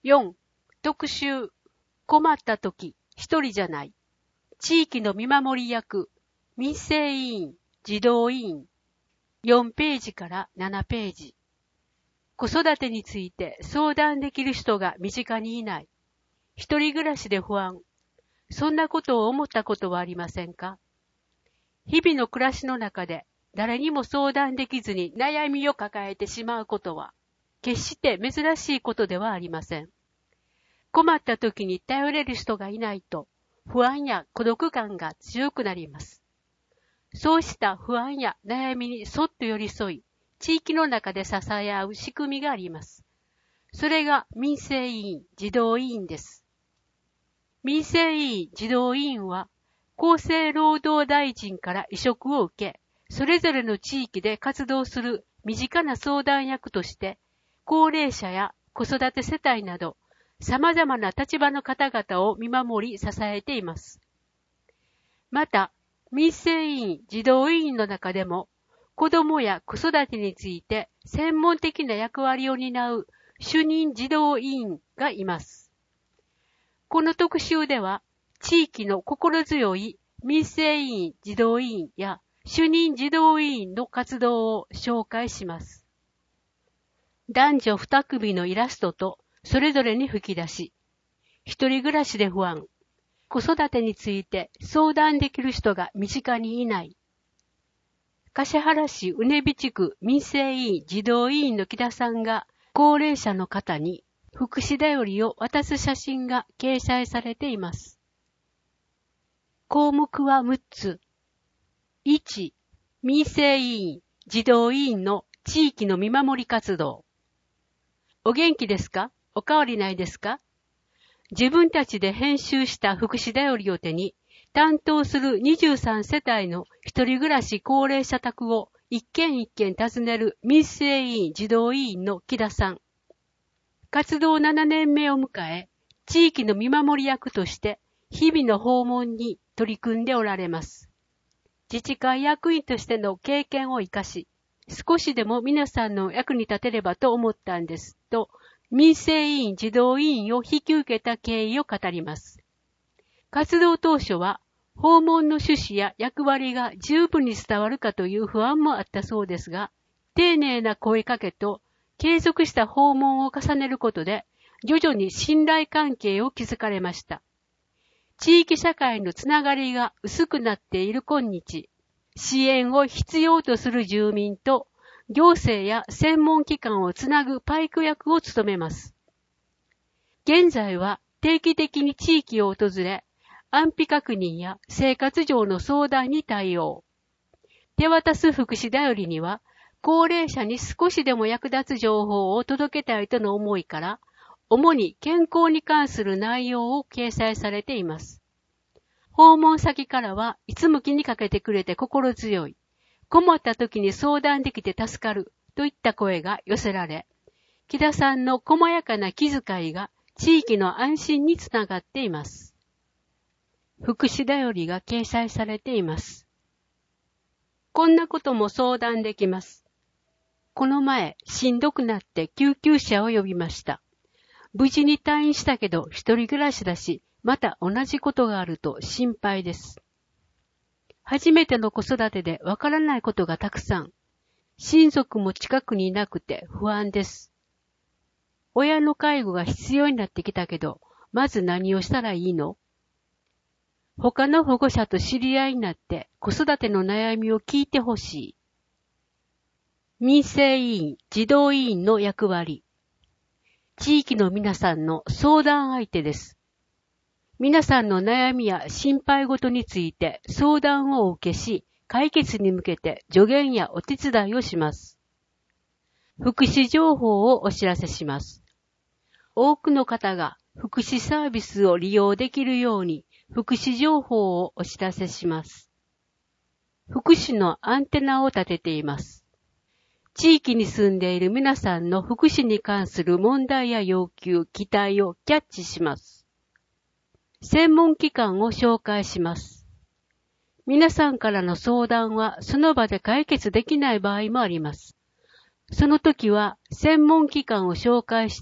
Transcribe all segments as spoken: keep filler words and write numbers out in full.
よん、特集。困った時、一人じゃない。地域の見守り役、民生委員、児童委員。よんページからななページ。子育てについて相談できる人が身近にいない。一人暮らしで不安。そんなことを思ったことはありませんか？日々の暮らしの中で誰にも相談できずに悩みを抱えてしまうことは、決して珍しいことではありません。困った時に頼れる人がいないと、不安や孤独感が強くなります。そうした不安や悩みにそっと寄り添い、地域の中で支え合う仕組みがあります。それが民生委員、児童委員です。民生委員、児童委員は、厚生労働大臣から委嘱を受け、それぞれの地域で活動する身近な相談役として、高齢者や子育て世帯など、様々な立場の方々を見守り支えています。また、民生委員、児童委員の中でも、子どもや子育てについて専門的な役割を担う主任児童委員がいます。この特集では、地域の心強い民生委員、児童委員や主任児童委員の活動を紹介します。男女二組のイラストとそれぞれに吹き出し、一人暮らしで不安、子育てについて相談できる人が身近にいない。橿原市うねび地区民生委員児童委員の木田さんが高齢者の方に福祉だよりを渡す写真が掲載されています。項目はむっつ。いち、民生委員、児童委員の地域の見守り活動。お元気ですか？おかわりないですか？自分たちで編集した福祉だよりを手に、担当するにじゅうさんせたいの一人暮らし高齢者宅を一軒一軒訪ねる民生委員児童委員の木田さん。活動ななねんめを迎え、地域の見守り役として日々の訪問に取り組んでおられます。自治会役員としての経験を生かし、少しでも皆さんの役に立てればと思ったんですと、民生委員児童委員を引き受けた経緯を語ります。活動当初は訪問の趣旨や役割が十分に伝わるかという不安もあったそうですが、丁寧な声かけと継続した訪問を重ねることで、徐々に信頼関係を築かれました。地域社会のつながりが薄くなっている今日、支援を必要とする住民と行政や専門機関をつなぐパイプ役を務めます。現在は定期的に地域を訪れ、安否確認や生活上の相談に対応。手渡す福祉だよりには、高齢者に少しでも役立つ情報を届けたいとの思いから、主に健康に関する内容を掲載されています。訪問先からはいつも気にかけてくれて心強い、困った時に相談できて助かるといった声が寄せられ、木田さんの細やかな気遣いが地域の安心につながっています。福祉だよりが掲載されています。こんなことも相談できます。この前、しんどくなって救急車を呼びました。無事に退院したけど一人暮らしだし、また同じことがあると心配です。初めての子育てでわからないことがたくさん。親族も近くにいなくて不安です。親の介護が必要になってきたけど、まず何をしたらいいの？他の保護者と知り合いになって子育ての悩みを聞いてほしい。民生委員、児童委員の役割。地域の皆さんの相談相手です。皆さんの悩みや心配事について相談をお受けし、解決に向けて助言やお手伝いをします。福祉情報をお知らせします。多くの方が福祉サービスを利用できるように福祉情報をお知らせします。福祉のアンテナを立てています。地域に住んでいる皆さんの福祉に関する問題や要求、期待をキャッチします。専門機関を紹介します。皆さんからの相談はその場で解決できない場合もあります。その時は専門機関を紹介して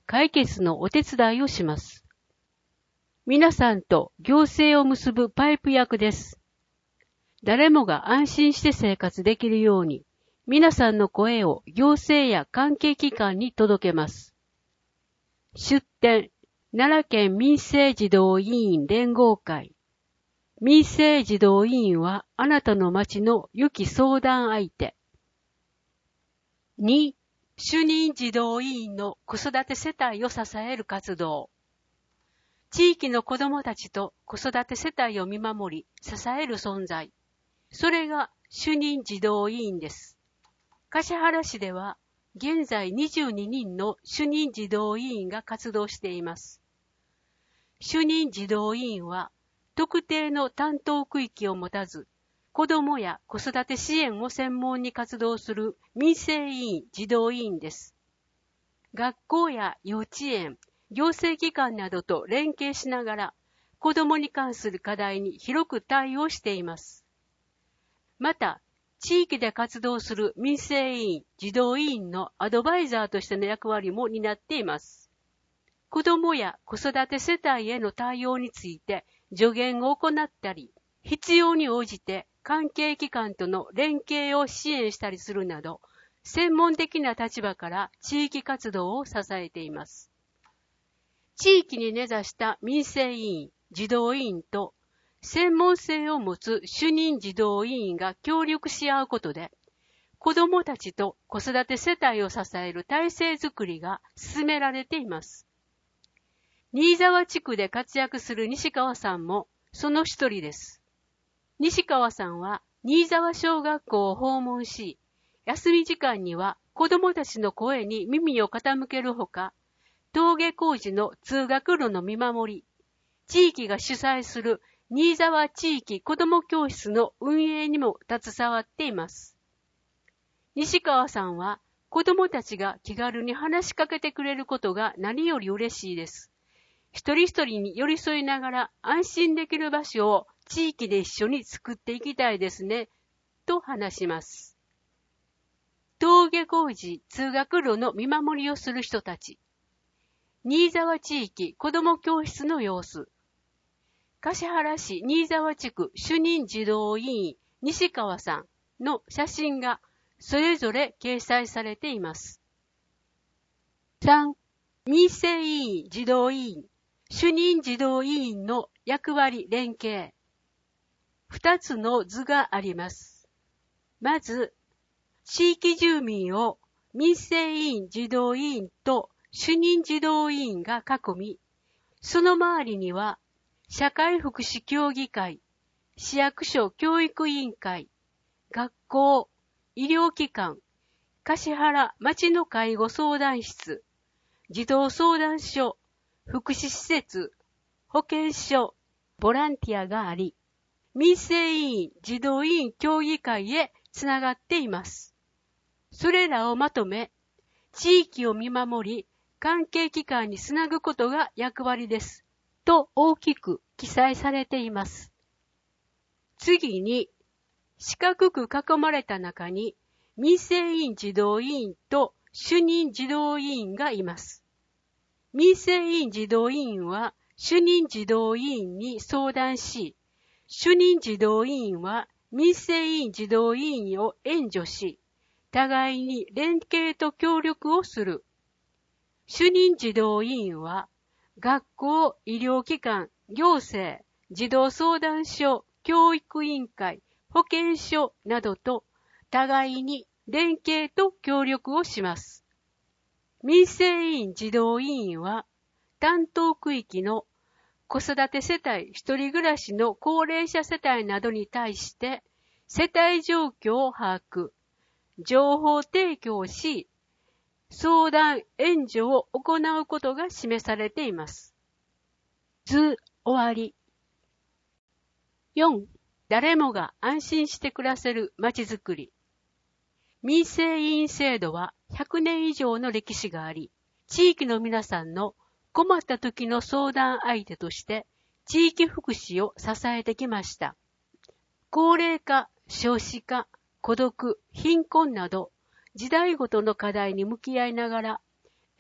解決のお手伝いをします。皆さんと行政を結ぶパイプ役です。誰もが安心して生活できるように、皆さんの声を行政や関係機関に届けます。出典、奈良県民生児童委員連合会。民生児童委員はあなたの町の良き相談相手。に、主任児童委員の子育て世帯を支える活動。地域の子どもたちと子育て世帯を見守り、支える存在。それが主任児童委員です。橿原市では、現在にじゅうににんの主任児童委員が活動しています。主任児童委員は、特定の担当区域を持たず、子どもや子育て支援を専門に活動する民生委員、児童委員です。学校や幼稚園、行政機関などと連携しながら、子どもに関する課題に広く対応しています。また、地域で活動する民生委員、児童委員のアドバイザーとしての役割も担っています。子どもや子育て世帯への対応について助言を行ったり、必要に応じて関係機関との連携を支援したりするなど、専門的な立場から地域活動を支えています。地域に根ざした民生委員、児童委員と専門性を持つ主任児童委員が協力し合うことで、子どもたちと子育て世帯を支える体制づくりが進められています。新沢地区で活躍する西川さんもその一人です。西川さんは新沢小学校を訪問し、休み時間には子どもたちの声に耳を傾けるほか、登下校時の通学路の見守り、地域が主催する新沢地域子ども教室の運営にも携わっています。西川さんは子どもたちが気軽に話しかけてくれることが何より嬉しいです。一人一人に寄り添いながら安心できる場所を地域で一緒に作っていきたいですね、と話します。登下校時通学路の見守りをする人たち。新沢地域子ども教室の様子。橿原市新沢地区主任児童委員西川さんの写真がそれぞれ掲載されています。さん. 民生委員児童委員主任児童委員の役割連携。二つの図があります。まず、地域住民を民生委員児童委員と主任児童委員が囲み、その周りには社会福祉協議会、市役所教育委員会、学校、医療機関、橿原町の介護相談室、児童相談所、福祉施設、保健所、ボランティアがあり、民生委員児童委員協議会へつながっています。それらをまとめ、地域を見守り、関係機関につなぐことが役割です。と大きく記載されています。次に、四角く囲まれた中に民生委員児童委員と主任児童委員がいます。民生委員児童委員は主任児童委員に相談し、主任児童委員は民生委員児童委員を援助し、互いに連携と協力をする。主任児童委員は学校、医療機関、行政、児童相談所、教育委員会、保健所などと互いに連携と協力をします。民生委員児童委員は担当区域の子育て世帯、一人暮らしの高齢者世帯などに対して世帯状況を把握、情報提供し、相談、援助を行うことが示されています。図終わり。よん. 誰もが安心して暮らせるまちづくり。民生委員制度はひゃくねん以上の歴史があり、地域の皆さんの困った時の相談相手として地域福祉を支えてきました。高齢化、少子化、孤独、貧困など時代ごとの課題に向き合いながら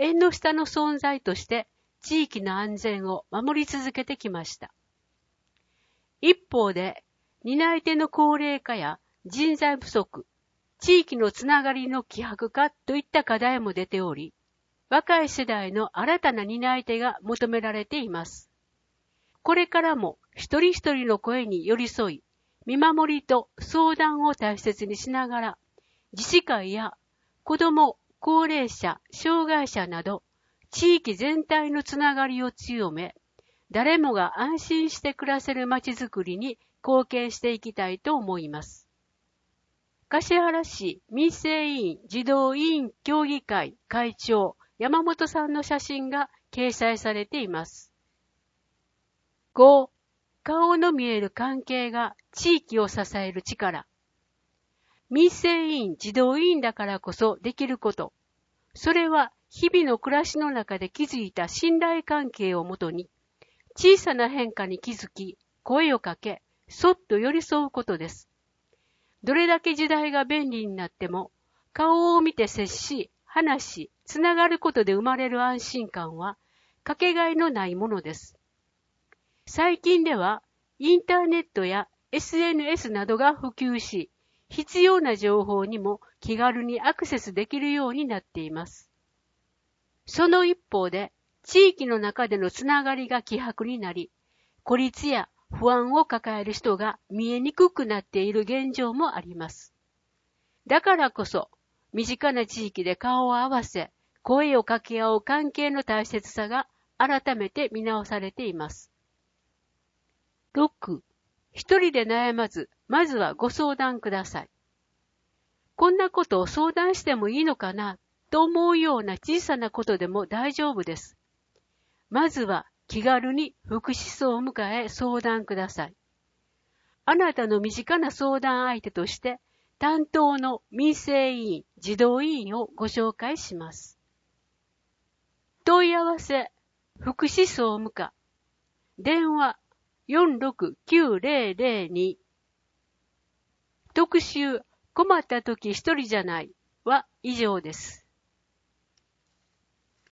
縁の下の存在として地域の安全を守り続けてきました。一方で、担い手の高齢化や人材不足、地域のつながりの希薄化といった課題も出ており、若い世代の新たな担い手が求められています。これからも一人一人の声に寄り添い、見守りと相談を大切にしながら、自治会や子ども、高齢者、障害者など、地域全体のつながりを強め、誰もが安心して暮らせるまちづくりに貢献していきたいと思います。橿原市民生委員児童委員協議会会長山本さんの写真が掲載されています。ご. 顔の見える関係が地域を支える力。民生委員児童委員だからこそできること。それは日々の暮らしの中で築いた信頼関係をもとに、小さな変化に気づき、声をかけ、そっと寄り添うことです。どれだけ時代が便利になっても、顔を見て接し、話し、つながることで生まれる安心感は、かけがえのないものです。最近では、インターネットや エスエヌエス などが普及し、必要な情報にも気軽にアクセスできるようになっています。その一方で、地域の中でのつながりが希薄になり、孤立や不安を抱える人が見えにくくなっている現状もあります。だからこそ、身近な地域で顔を合わせ、声を掛け合う関係の大切さが改めて見直されています。ろく. 一人で悩まず、まずはご相談ください。こんなことを相談してもいいのかなと思うような小さなことでも大丈夫です。まずは気軽に福祉層を迎え相談ください。あなたの身近な相談相手として担当の民生委員、児童委員をご紹介します。問い合わせ、福祉総務課、電話 よんろくきゅうぜろぜろに、特集、困った時一人じゃないは以上です。